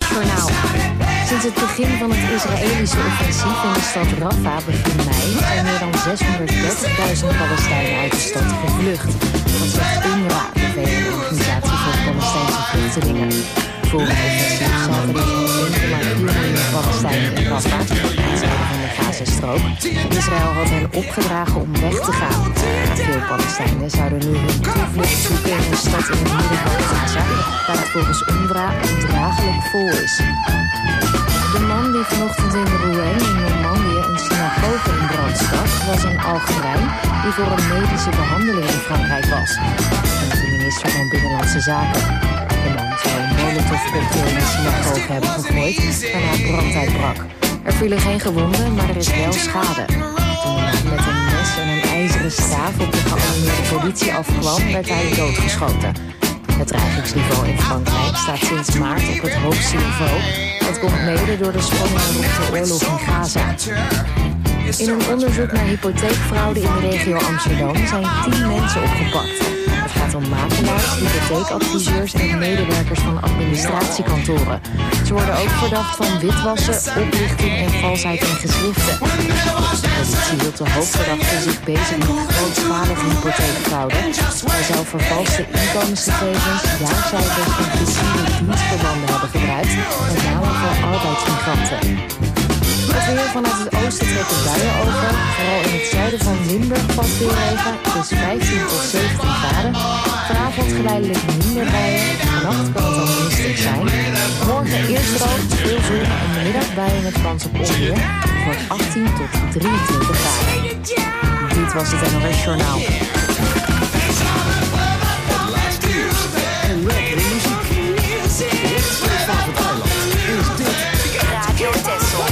NOS-journaal. Sinds het begin van het Israëlische offensief in de stad Rafah begin mei zijn meer dan 630.000 Palestijnen uit de stad gevlucht. Dat zegt UNRWA, de VN-organisatie voor Palestijnse vluchtelingen. Voor het offensief zaten er zo'n 1,4 miljoen Palestijnen in Rafah, het zuiden van de Gazastrook. Israël had hen opgedragen om weg te gaan. Veel Palestijnen zouden nu hun toevlucht zoeken in een stad in het midden van Gaza, waar het volgens UNRWA ondraaglijk vol is. De man die vanochtend in Rouen in Normandië een synagoge in brand stak, was een Algerijn die voor een medische behandeling in Frankrijk was. En de minister van Binnenlandse Zaken. De man zou een molotovcocktail in de synagoge hebben gegooid, waarna brand uitbrak. Er vielen geen gewonden, maar er is wel schade. Toen de man met een mes en een ijzeren staaf op de gearmeerde politie afkwam, werd hij doodgeschoten. Het dreigingsniveau in Frankrijk staat sinds maart op het hoogste niveau. Dat komt mede door de spanningen rond de oorlog in Gaza. In een onderzoek naar hypotheekfraude in de regio Amsterdam zijn 10 mensen opgepakt. Het gaat om makelaars, hypotheekadviseurs en medewerkers van administratiekantoren. Ze worden ook verdacht van witwassen, oplichting en valsheid in geschriften. De politie hield de hoofdverdachte zich bezig met grootschalige hypotheekfraude. Hij zou vervalste inkomensgegevens, jaarcijfers en fictieve dienstverbanden hebben gebruikt, met name voor arbeidsmigranten. Het weer vanuit het oosten trekken buien over. Vooral in het zuiden van Limburg valt veel regen. Het is 15 tot 17 graden. Vanavond geleidelijk minder buien. Vannacht kan het dan mistig zijn. Morgen eerst droog, veel zon en middag buien met kans op onweer. Voor 18 tot 23 graden. Dit was het NOS Journaal. Het laatste nieuws en lekkere muziek. Dit is van Thailand. Is dit Radio Texel.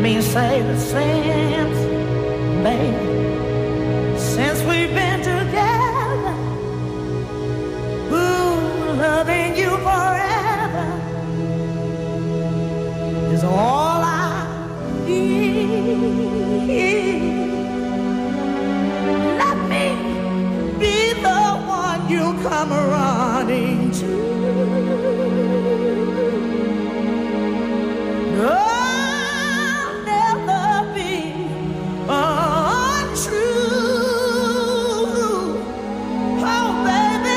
me say that since, babe, since we've been together, ooh, loving you forever is all I need. Let me be the one you come running to. I'll never be untrue. Oh, baby,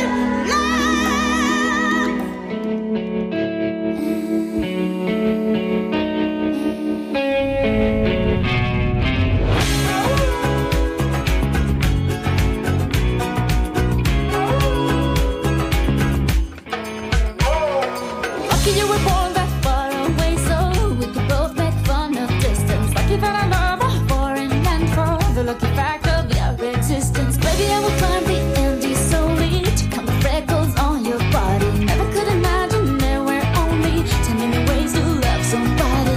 lucky you were born that far away, so we could both make fun of distance. Lucky that I love a foreign land for the lucky fact of your existence. Baby, I will climb the Andes solely to count the freckles on your body. Never could imagine there were only 10 million ways to love somebody.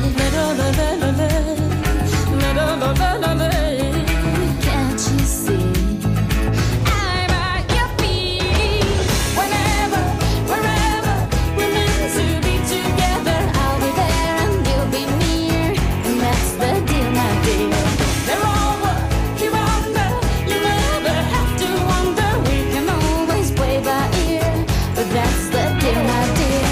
Can't you see? I'm at your feet. Whenever, wherever we're meant to be together, I'll be there and you'll be near, and that's the deal, my dear. They're over, you're under, you never have to wonder. We can always play by ear, but that's the deal, my dear.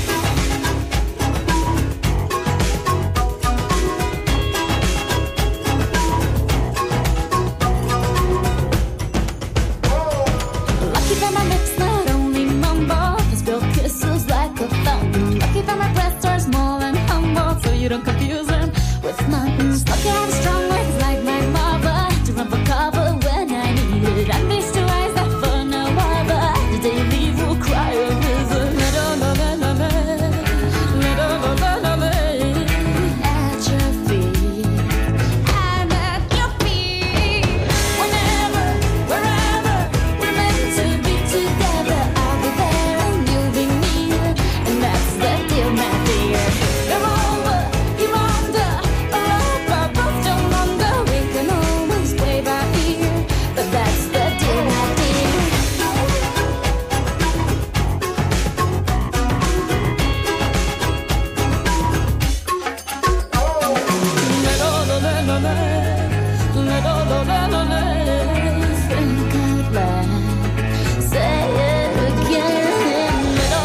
Lucky that my lips not only mumble, they spill kisses like a fountain. Lucky that my breasts are small and humble, so you don't confuse them with mountains. Lucky I have strong legs like my mother to run for cover when I need it. And these two eyes that for no other, the day you leave will cry a river. At your feet, I'm at your feet. Whenever, wherever we're meant to be together, I'll be there and you'll be near, and that's the deal, my dear. You're over, you're under, I both don't wonder. We can always play by ear, but that's the deal, my dear. Think out loud, say it again.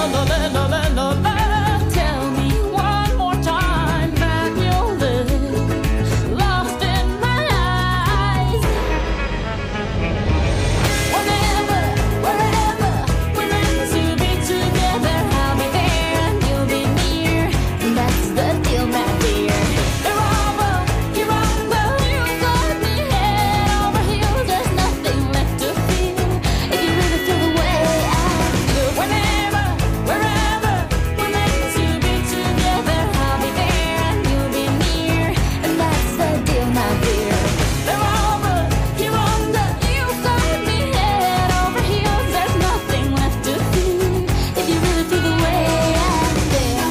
Tell me one more time that you'll live lost in my eyes. Whenever, wherever we're meant to be together, I'll be there and you'll be near, and that's the deal, my dear. You're over, you're under, you got me head over heels. There's nothing left to feel if you really feel the way I feel. Whenever, wherever we're meant to be together, I'll be there and you'll be near, and that's the deal, my dear. You're over, you're under, you got me head over heels. There's nothing left to feel if you really feel the way I feel.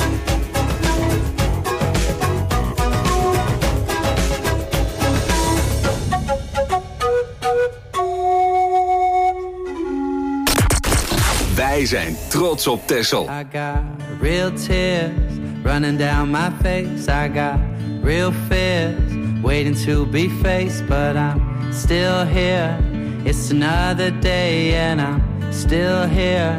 Wij zijn trots op Texel. I got real tears running down my face. I got real fears waiting to be faced, but I'm still here. It's another day and I'm still here.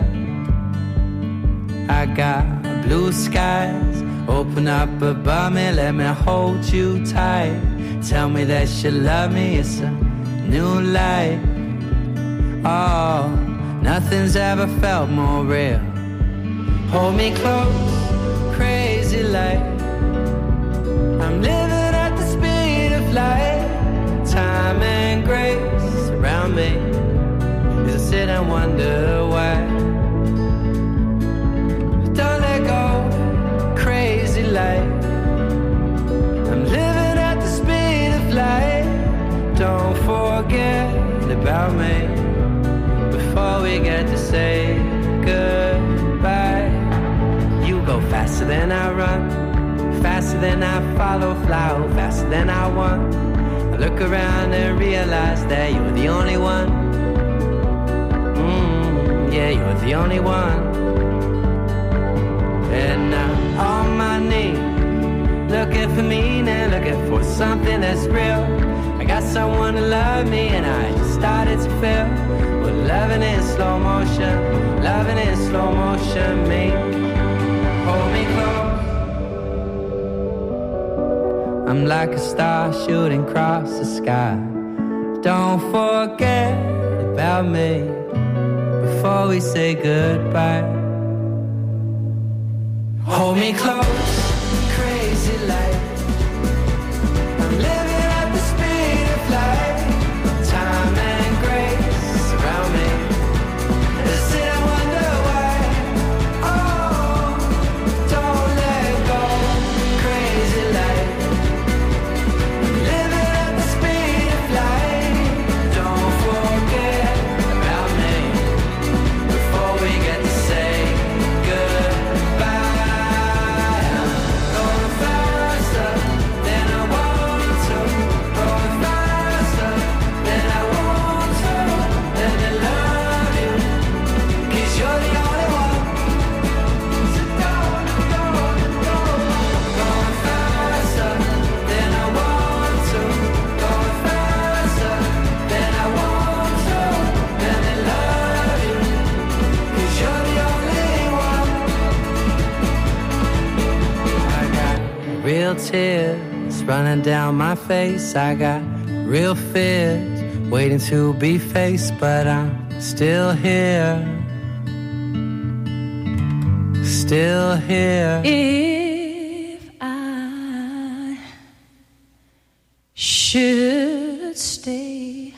I got blue skies open up above me, let me hold you tight. Tell me that you love me, it's a new life. Oh, nothing's ever felt more real. Hold me close, crazy like I'm living at the speed of light. Time and grace around me as I sit and wonder why. Don't let go, crazy like I'm living at the speed of light. Don't forget about me before we get to say goodbye. You go faster than I run, faster than I follow, fly faster than I want. I look around and realize that you're the only one. Yeah, you're the only one. And now on my knees, looking for meaning, looking for something that's real. I got someone to love me and I started to feel. Well, loving in slow motion, loving in slow motion, me. Hold me close. I'm like a star shooting across the sky. Don't forget about me before we say goodbye. Hold me close, crazy light. I'm living at the speed of light. Time and grace around me. I sit and wonder why. Oh, don't let go, crazy light. I'm living at the speed of light. Don't forget about me before we get to say goodbye. Real tears running down my face. I got real fears waiting to be faced, but I'm still here. Still here. If I should stay,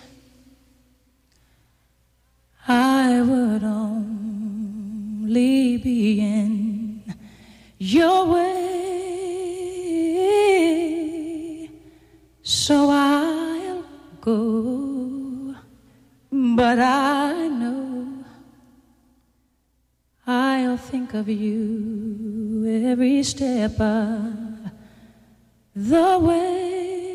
I would only be in your way. So I'll go, but I know I'll think of you every step of the way.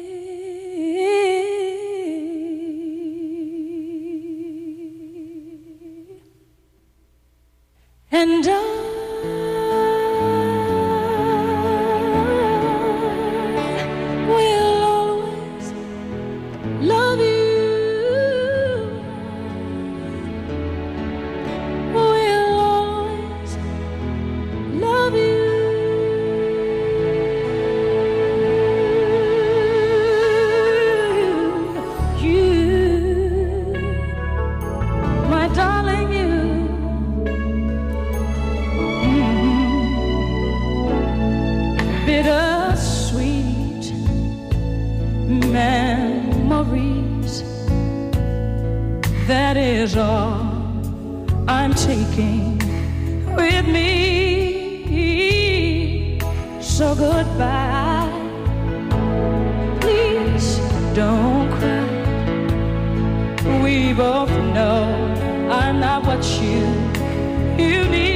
And love you. We'll always love you. You, my darling, you. Bittersweet memories. That is all I'm taking with me. So goodbye. Please don't cry. We both know I'm not what you need.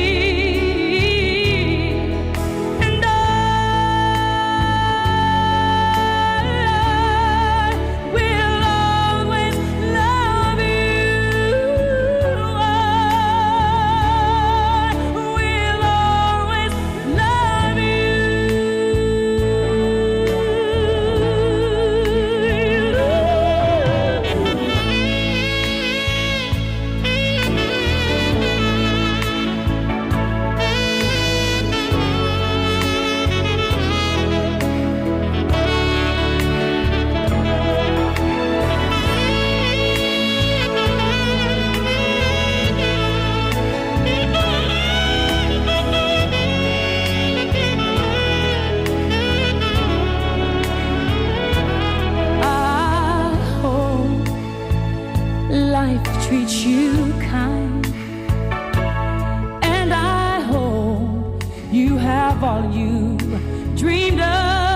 Treat you kind, and I hope you have all you dreamed of,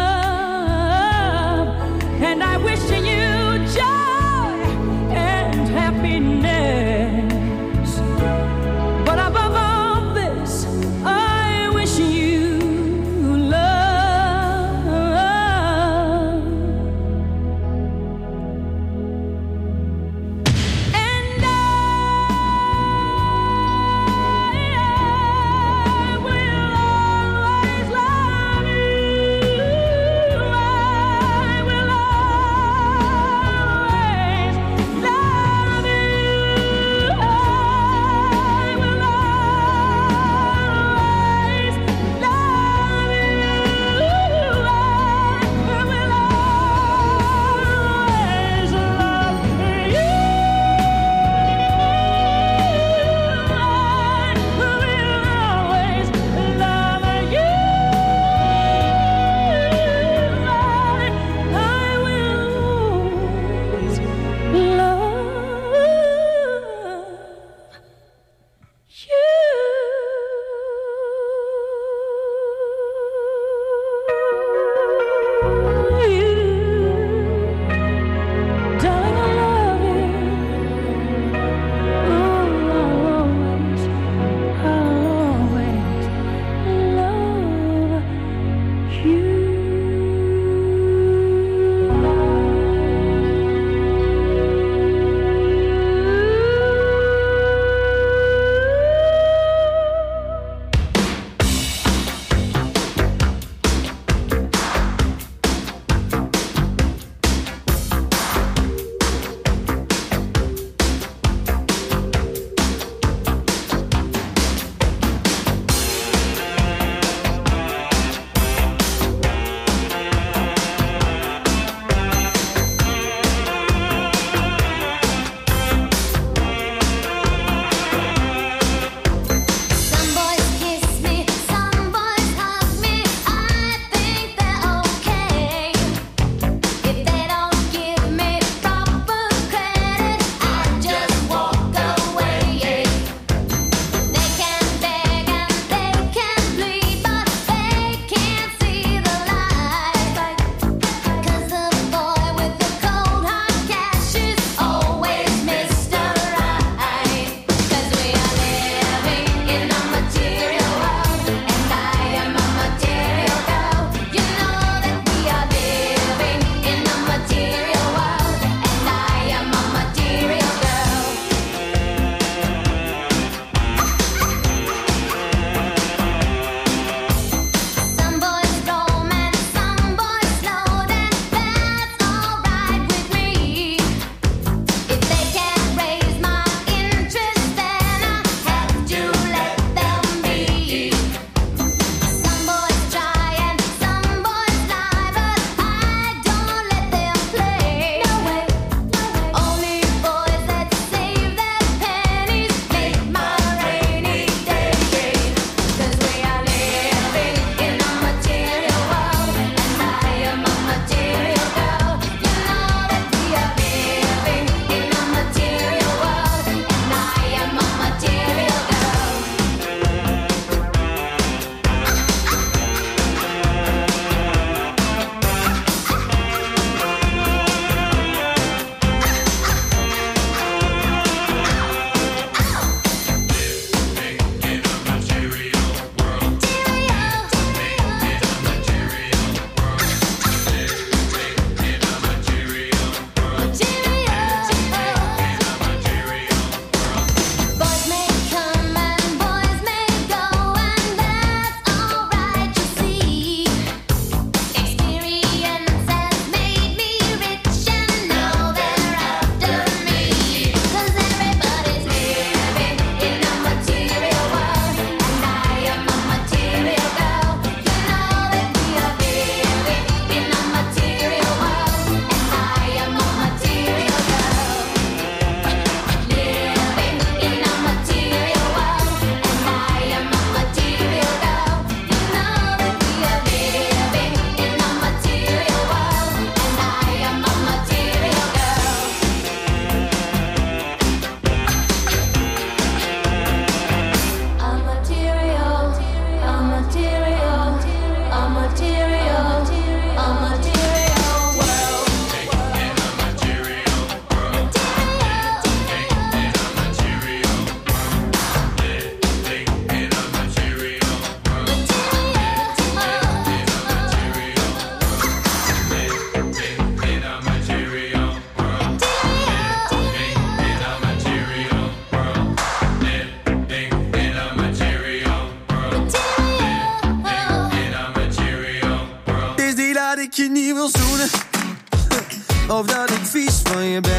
and I wish you joy and happiness, but above all this I wish you love.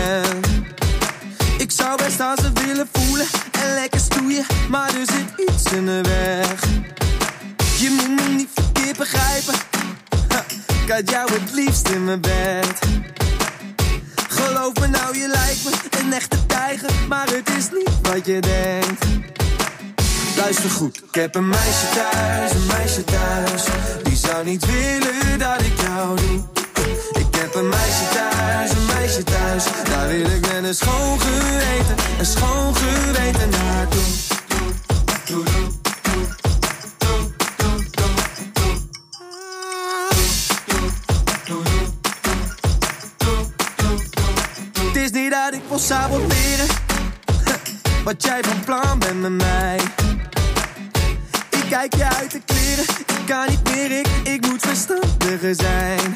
ben. Ik zou best aan ze willen voelen en lekker stoeien, maar er zit iets in de weg. Je moet me niet verkeerd begrijpen, ik had jou het liefst in mijn bed. Geloof me nou, je lijkt me een echte tijger, maar het is niet wat je denkt. Luister goed, ik heb een meisje thuis, die zou niet willen dat ik jou doe. Ik heb een meisje thuis, daar wil ik met een schoon geweten naartoe. Het is niet dat ik wil saboteren wat jij van plan bent met mij. Ik kijk je uit de kleren, ik kan niet meer, ik moet verstandiger zijn.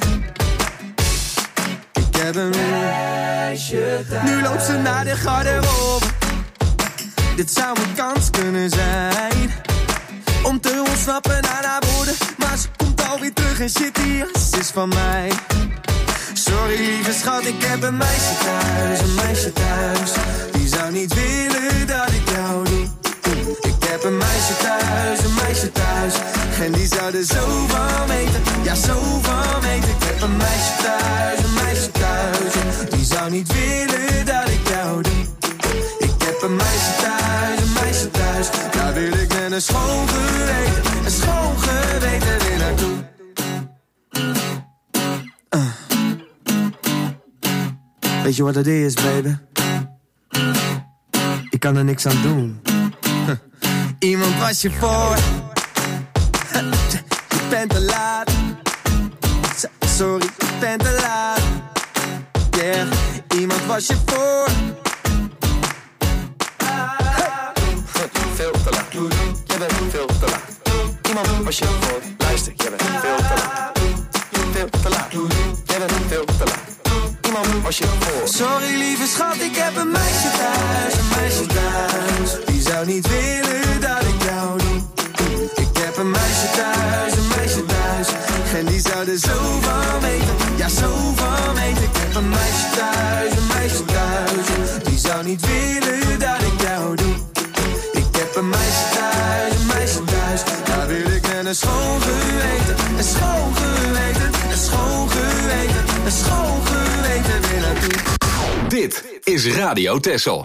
Ik heb een meisje thuis, nu loopt ze naar de garderobe. Dit zou een kans kunnen zijn om te ontsnappen aan haar woorden, maar ze komt alweer terug en shit, die jas is van mij. Sorry lieve schat, ik heb een meisje thuis, die zou niet willen dat ik jou doe. Ik heb een meisje thuis, en die zou er zo van weten, ja zo van weten. Ik heb een meisje thuis, die zou niet willen dat ik jou doe. Ik heb een meisje thuis, daar wil ik met een schoon geweten weer naartoe. Weet je wat het is, baby? Ik kan er niks aan doen. Iemand was je voor. Je bent te laat. Sorry, je bent te laat. Yeah, iemand was je voor. Veel te laat. Jij bent veel te laat. Iemand was je voor. Luister, jij bent veel te laat. Veel te laat. Jij bent veel te laat. Was je voor. Sorry lieve schat, ik heb een meisje thuis, die zou niet willen dat ik jou doe. Ik heb een meisje thuis, en die zou er zo van weten, ja zo van weten. Ik heb een meisje thuis, die zou niet willen dat ik jou doe. Ik heb een meisje thuis, daar wil ik met een schoon geweten weer naartoe. Dit is Radio Texel.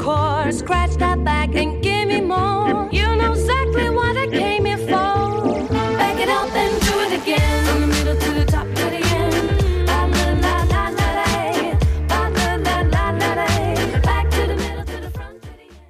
core, scratch that back and give me more. You know exactly what I came here for. Back it up and do it again. From the middle to the top to the end. La la la la la la. La la la la la la. Back to the middle to the front to the end.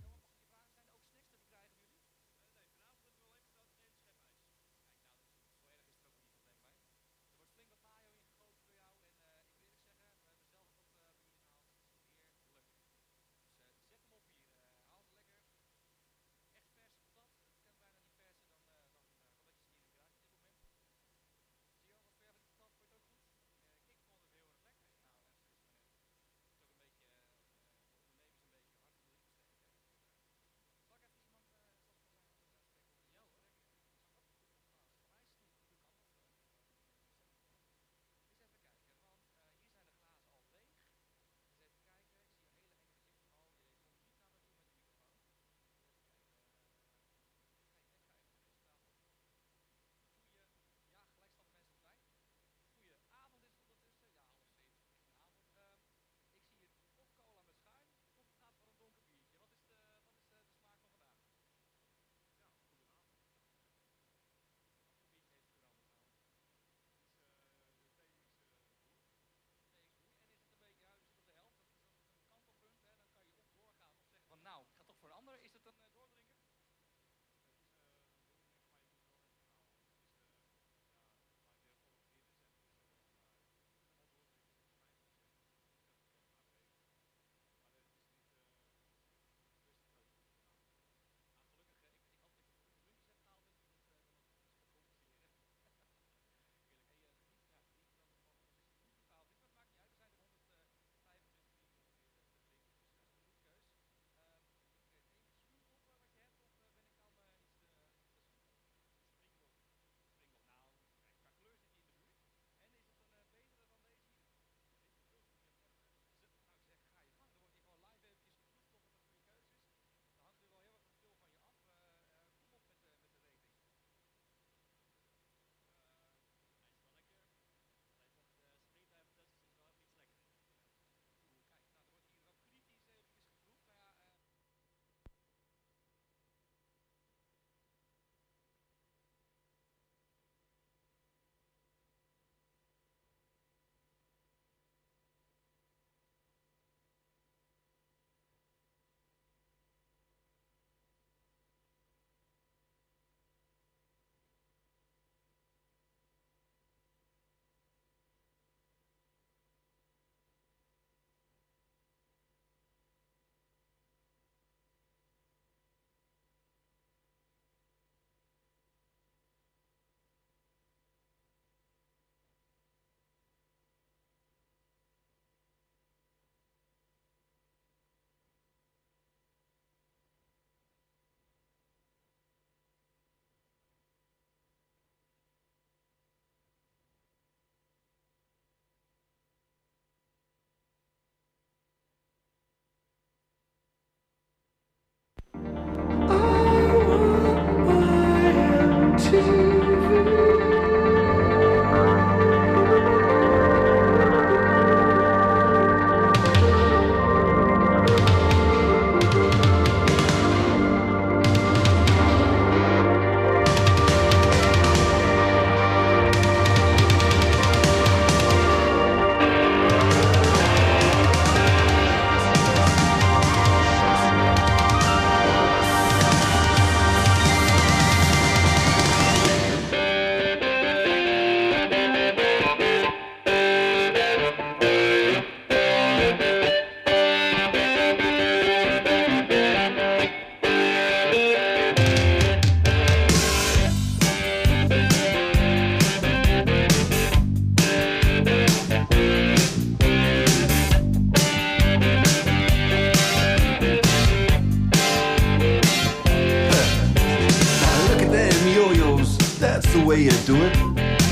way you do it.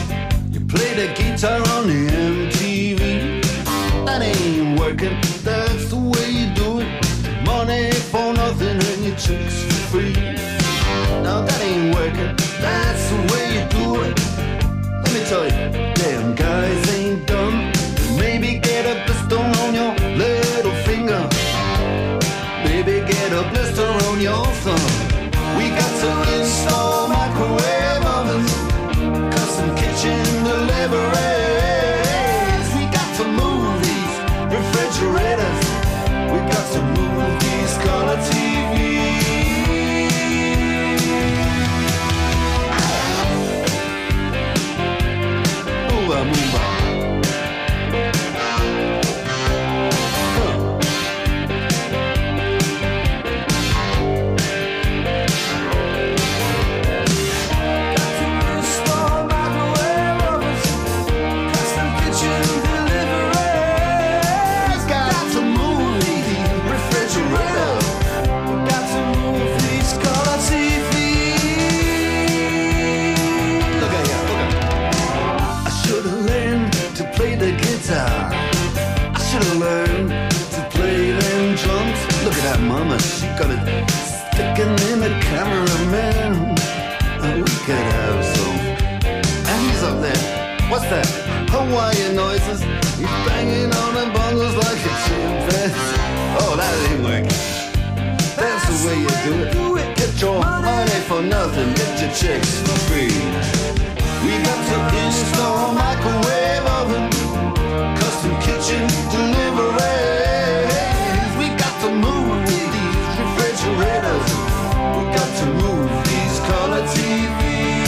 You play the guitar on the MTV. That ain't working, that's the way you do it. Money for nothing and your chicks for free. Now that ain't working, that's the way you do it. Let me tell you, damn guys ain't dumb. Maybe get a pistol on your little finger. on your thumb. We got to install microwave ovens, custom kitchen deliveries. We got to move these refrigerators. We got to move these color TVs. Move, move. I should've learned to play them drums. Look at that mama, she got it sticking in the cameraman. We could have some. And he's up there. What's that? Hawaiian noises. He's banging on the bongos like a chimpanzee. Oh, that ain't working. That's the way you do it. Get your money for nothing. Get your chicks for free. We got to install microwave oven, custom kitchen deliveries. We got to move these refrigerators. We got to move these color TVs.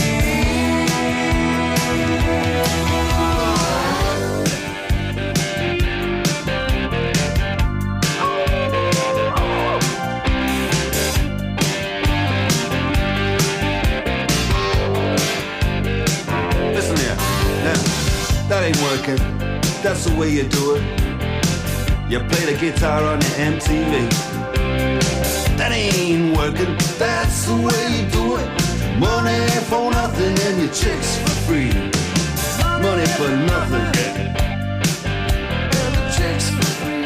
Listen here, now, that ain't working. That's the way you do it. You play the guitar on your MTV. That ain't working. That's the way you do it. Money for nothing and your chicks for free. Money for nothing and your chicks for free.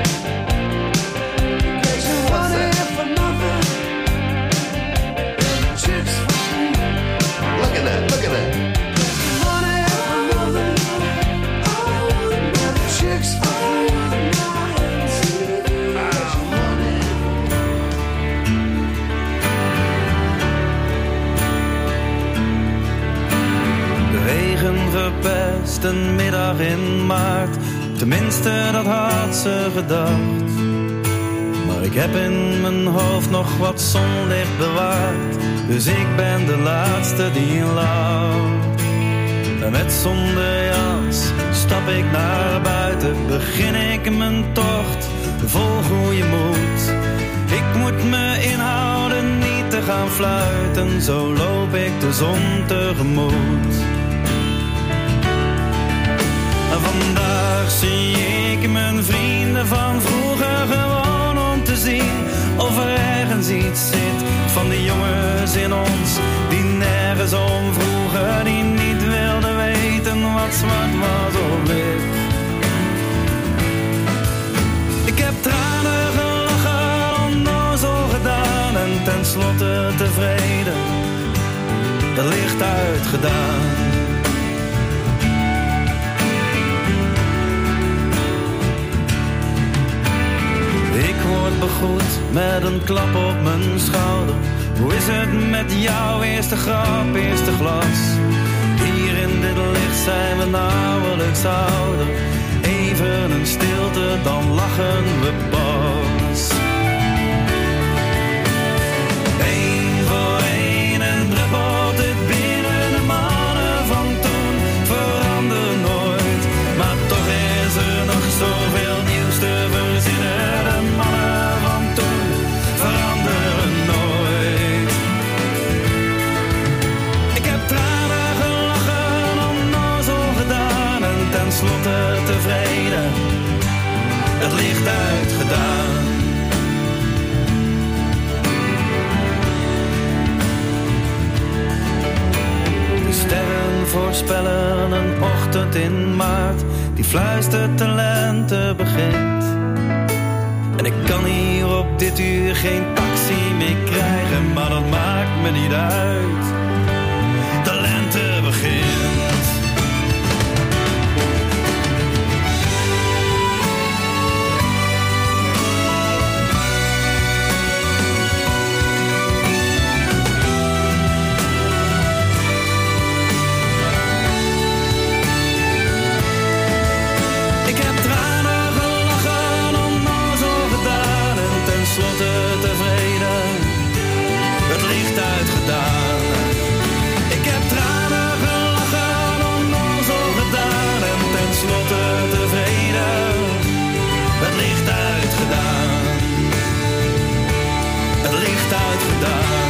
What's that? For nothing and your chicks for free. Look at that, look at that. Verpest een middag in maart. Tenminste, dat had ze gedacht. Maar ik heb in mijn hoofd nog wat zonlicht bewaard. Dus ik ben de laatste die lacht. En met zonder jas stap ik naar buiten. Begin ik mijn tocht, vol goede moed. Ik moet me inhouden niet te gaan fluiten. Zo loop ik de zon tegemoet. Vandaag zie ik mijn vrienden van vroeger gewoon om te zien of er ergens iets zit van die jongens in ons die nergens om vroegen, die niet wilden weten wat zwart was of wit. Ik heb tranen gelachen, onnozel gedaan en tenslotte tevreden, de licht uitgedaan. Ik word begroet met een klap op mijn schouder. Hoe is het met jou? Eerste grap, eerste glas. Hier in dit licht zijn we nauwelijks ouder. Even een stilte, dan lachen we pas. Eén voor één en druppelt het binnen. De mannen van toen veranderen nooit. Maar toch is er nog zoveel nieuws te verzinnen. De mannen van toen veranderen nooit. Ik heb tranen gelachen, onnozel gedaan en tenslotte tevreden, het licht uitgedaan. De sterren voorspellen een ochtend in maart, die fluistert de lente begint. En ik kan hier op dit uur geen taxi meer krijgen, maar dat maakt me niet uit. De lente begint. gedaan. Ik heb tranen gelachen, onnozel gedaan en tenslotte tevreden. Het licht uitgedaan. Het licht uitgedaan.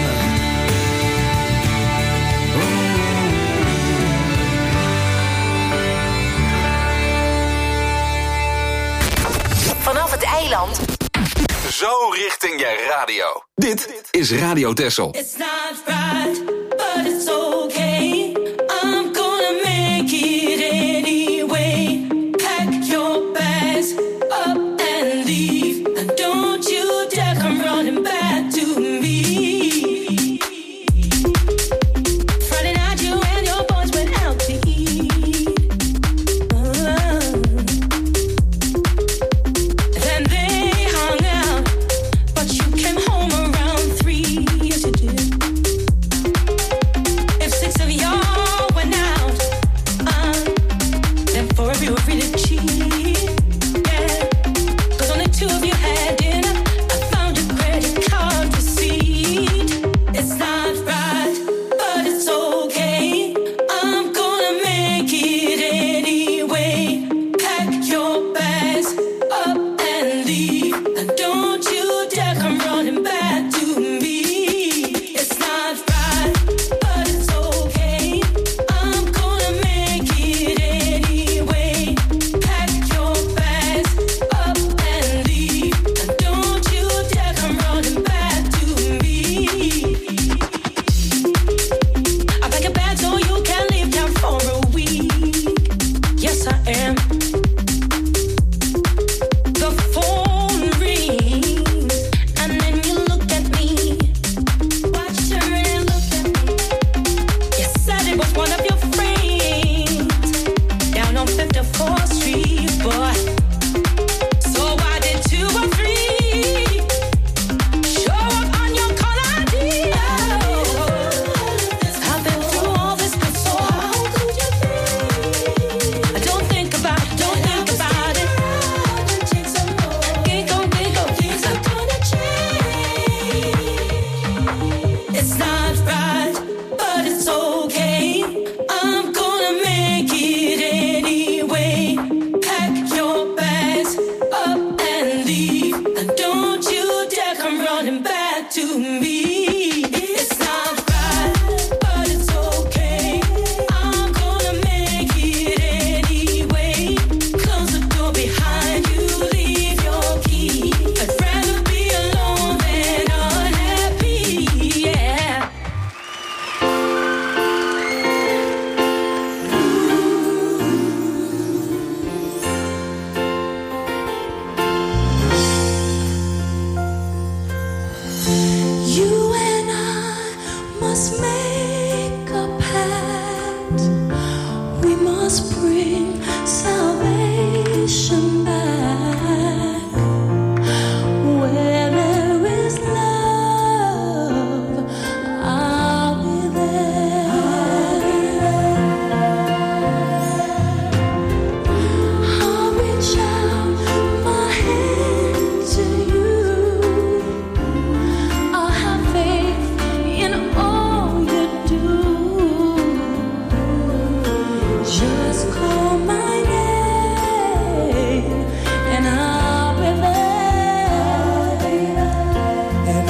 Vanaf het eiland. Zo richting je radio. Dit is Radio Texel. It's not right, but it's okay. I'm gonna make it anyway. Pack your bags up and leave. And don't you dare come running back to me. Friday night you and your boys went out to eat. Then they hung out, but you came home around 3. Yes, you did. If 6 of y'all went out, then 4 of you were really cheap. Yeah, 'cause only 2 of you had dinner. I found a credit card receipt. It's not right, but it's okay. I'm gonna make it anyway. Pack your bags up and leave. And don't you dare come running back to me. It's not right, but it's okay. I'm gonna make it anyway. Pack your bags up and leave. And don't you dare come running back to me. I pack a bag so you can leave town for a week. Yes, I am. The phone rings, and then you look at me. Watch her and look at me. You said it was one of your friends down on 54th Street, boy. So I did 2 or 3 show up on your call ID. I've been through all this before. How could you be? Don't think about it, don't think about it. Giggle, giggle, things are gonna change. It's not right, but it's okay. I'm gonna make it anyway. Pack your bags up and leave. And don't you dare come running back to me. It's not right, but it's okay. I'm gonna make it anyway. Close the door behind you, leave your key. I'd rather be alone than unhappy, yeah. You and I must make a pact. We must bring salvation back. Where there is love, I'll be there. I'll reach out my hand to you. I'll have faith in all you do. Just call my name and I'll be there. And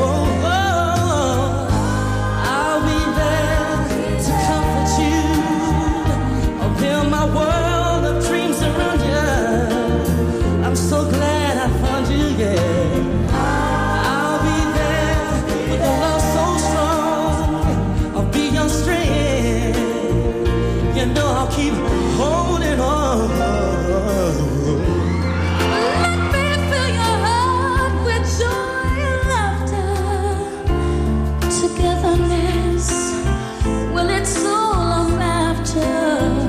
I'll be there to comfort you. I'll build my world of dreams around you. I'm so glad I found you, yeah. I'll be there with a love so strong. I'll be your strength. You know I'll keep holding on. Let me fill your heart with joy and laughter. Togetherness, well, it's all I'm after.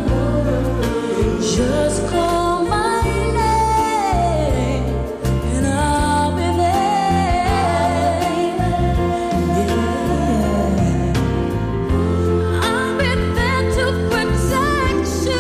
Just call my name and I'll be there. Yeah. I'll be there to protect you.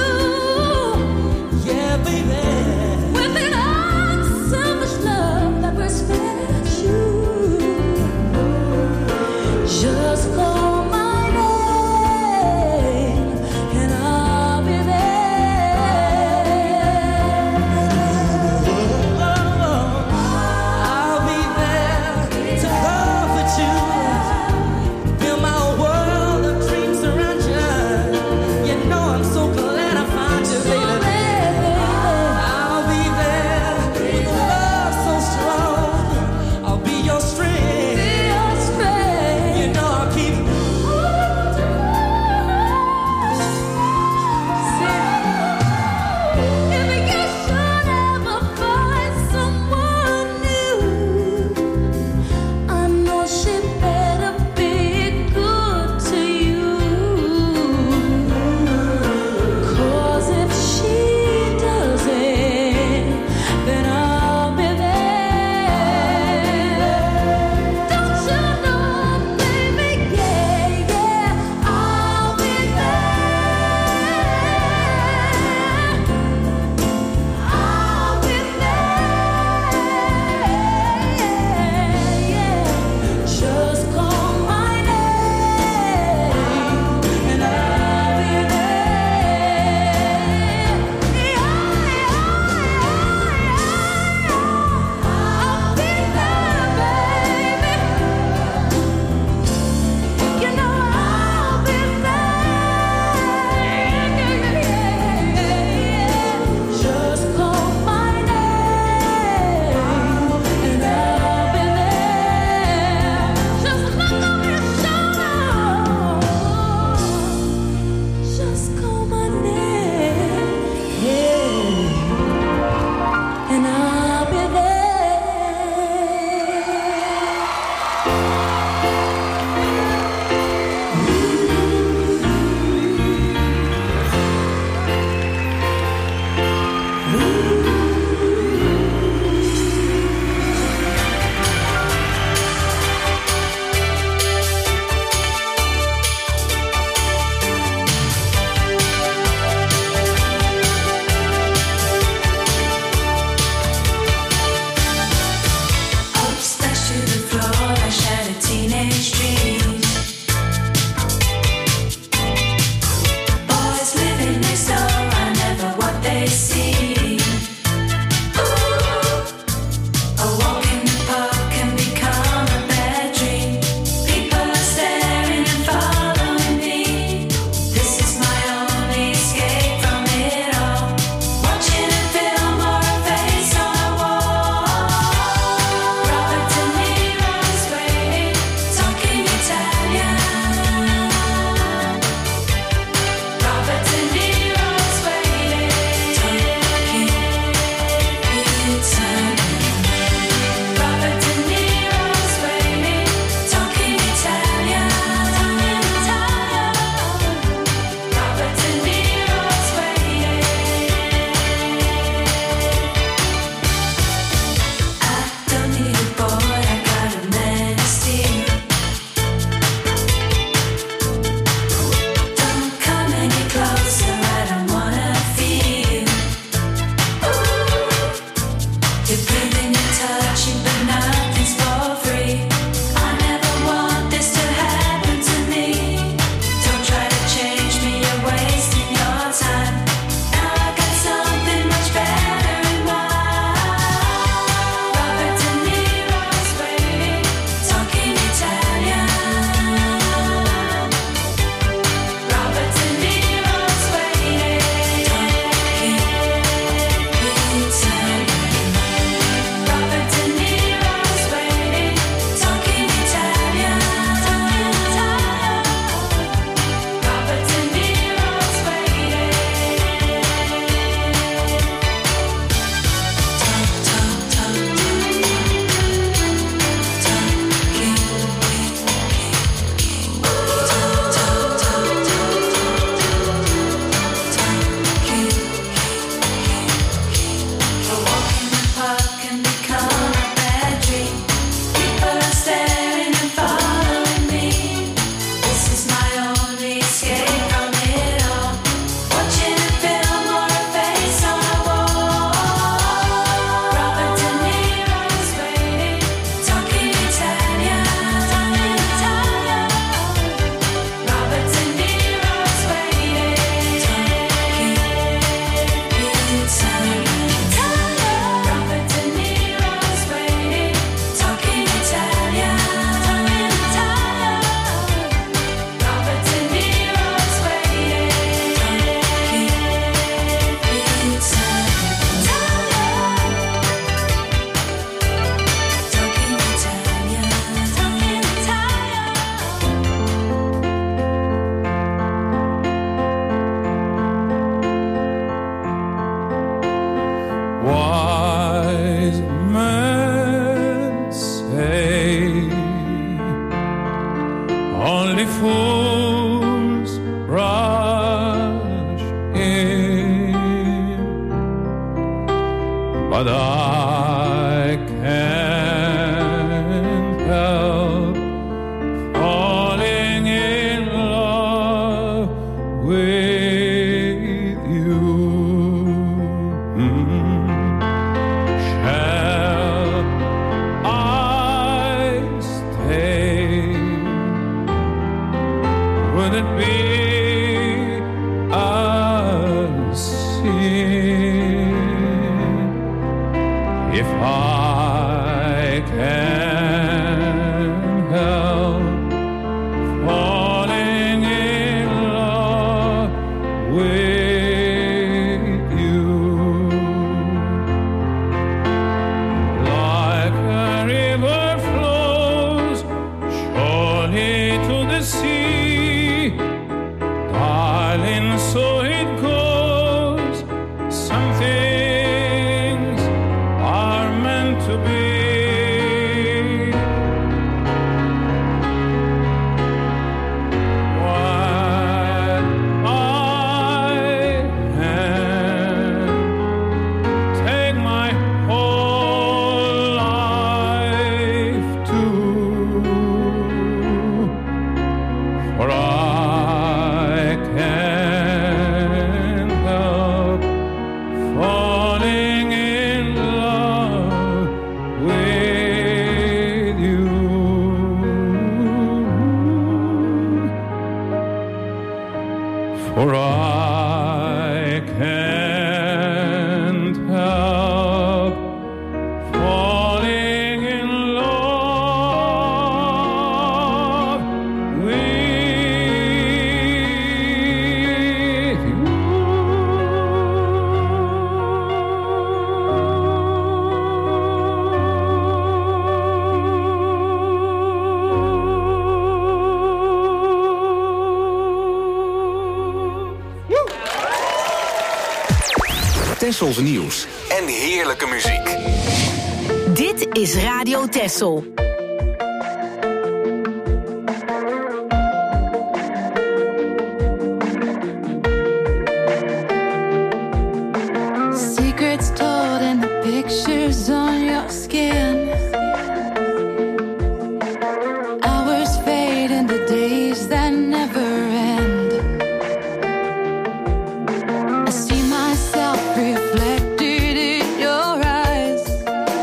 Tessel's nieuws en heerlijke muziek. Dit is Radio Tessel. Secrets told in the pictures on your skin. Hours fade into days that never end. I see myself reflected in your eyes.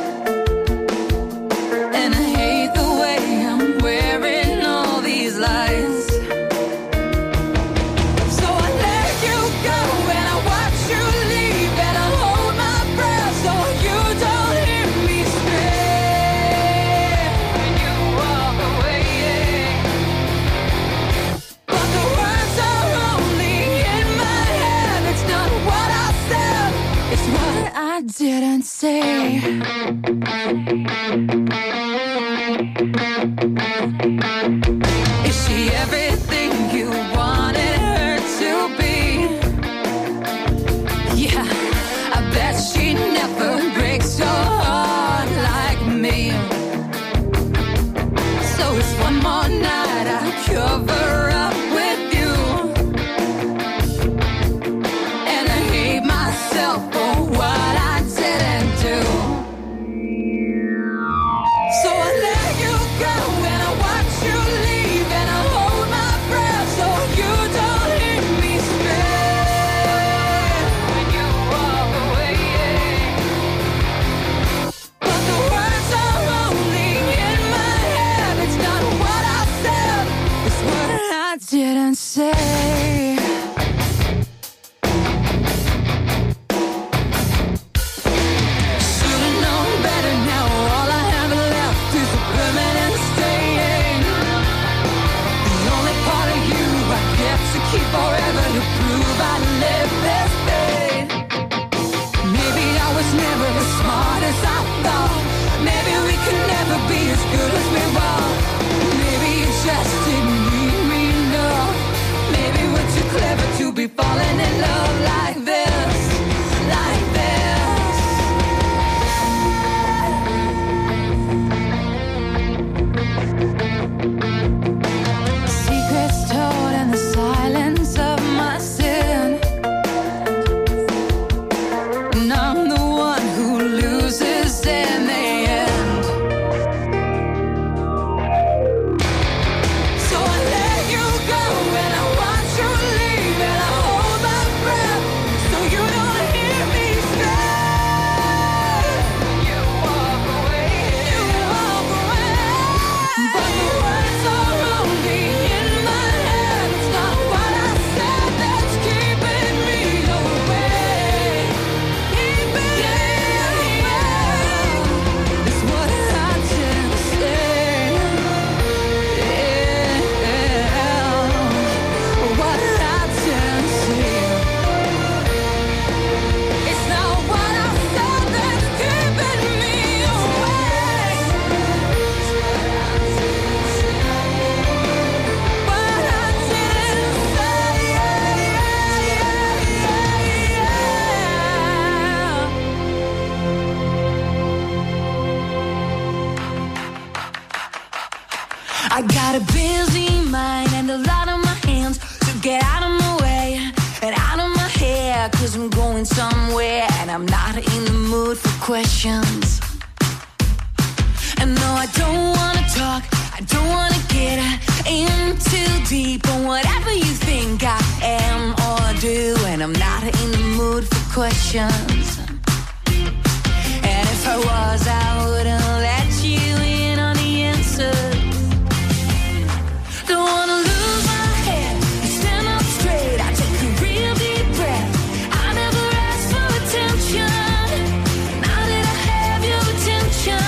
I got a busy mind and a lot on my hands, so get out of my way and out of my hair, 'cause I'm going somewhere and I'm not in the mood for questions. And no, I don't wanna talk, I don't wanna get in too deep on whatever you think I am or do, and I'm not in the mood for questions. And if I was, I wouldn't let you in on the answers. Don't wanna lose my head, stand up straight, I take a real deep breath. I never asked for attention, now that I have your attention.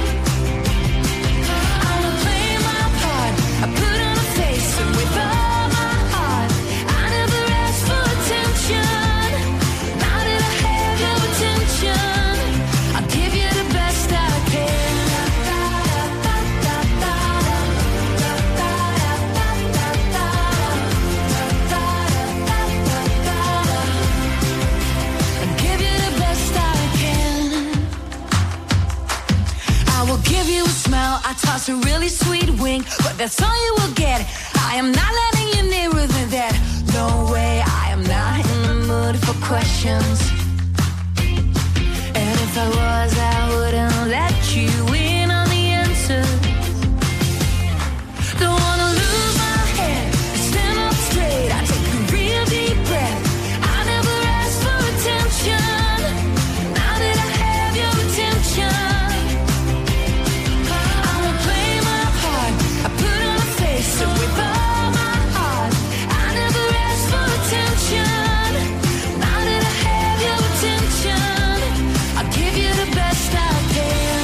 I'ma play my part, I put on a face and with all my heart. I never asked for attention, now that I have your attention. I'll give you the best I can. Give you a smile, I toss a really sweet wink, but that's all you will get. I am not letting you nearer than that. No way, I am not in the mood for questions. And if I was, I wouldn't let you in on the answers. Don't wanna lose my head, stand up straight, I take a real deep breath. I never asked for attention, now that I have your attention. So with all my heart, I never asked for attention. Now that I have your attention, I'll give you the best I can.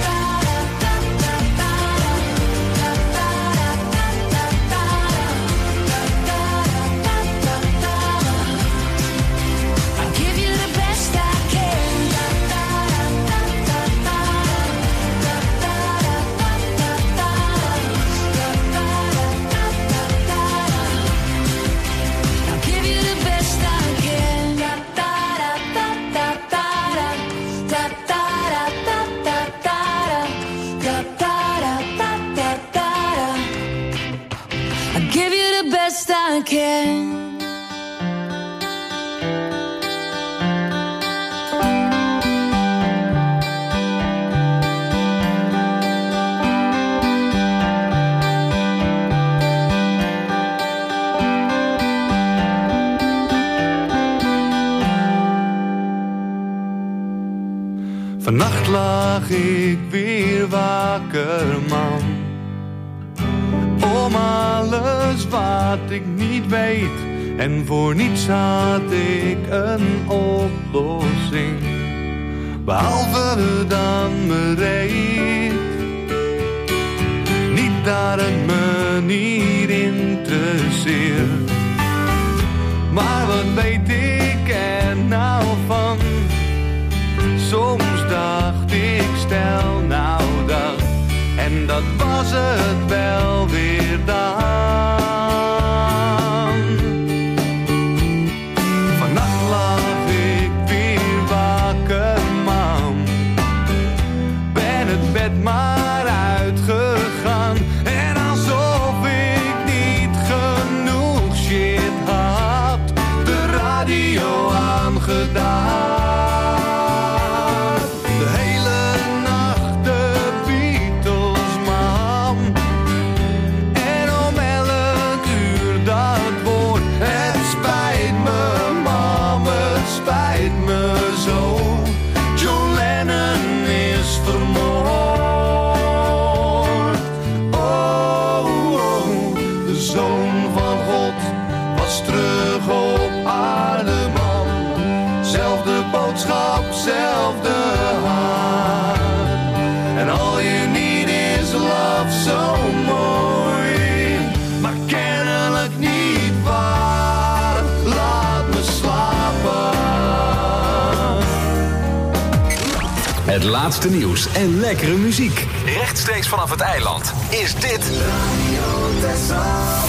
I'll give you the best I can. I can. Vannacht lag ik weer wakker, man, om alles wat ik niet weet. En voor niets had ik een oplossing, behalve dan bereid. Niet dat het me niet interesseert, maar wat weet ik er nou van? Soms dacht ik, stel nou dat, en dat was het wel weer dan. Vannacht lag ik weer wakker, man, ben het bed maar uitgegaan. En alsof ik niet genoeg shit had, de radio aangedaan. Zelfde hart. En all you need is love, zo mooi, maar kennelijk niet waar. Laat me slapen. Het laatste nieuws en lekkere muziek. Rechtstreeks vanaf het eiland is dit Radio Texel.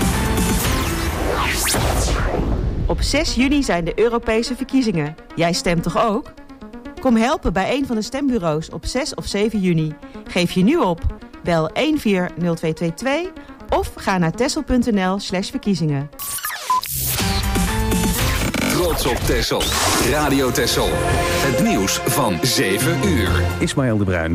Op 6 juni zijn de Europese verkiezingen. Jij stemt toch ook? Kom helpen bij een van de stembureaus op 6 of 7 juni. Geef je nu op. Bel 140222 of ga naar texel.nl/verkiezingen. Trots op Texel. Radio Texel. Het nieuws van 7 uur. Ismaël de Bruin.